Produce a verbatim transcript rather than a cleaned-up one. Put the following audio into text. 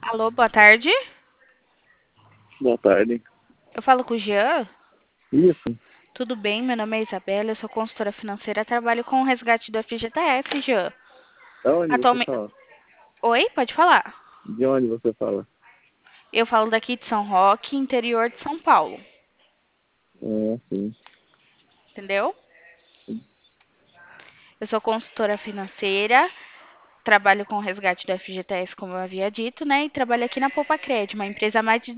Alô, boa tarde. Boa tarde. Eu falo com o Jean. Isso. Tudo bem? Meu nome é Isabela, eu sou consultora financeira, trabalho com o resgate do F G T S, Jean. Da onde você Atualmente. fala? Oi, pode falar. De onde você fala? Eu falo daqui de São Roque, interior de São Paulo. É, sim. Entendeu? Eu sou consultora financeira, trabalho com o resgate do F G T S, como eu havia dito, né? E trabalho aqui na Poupa Cred, uma empresa há mais de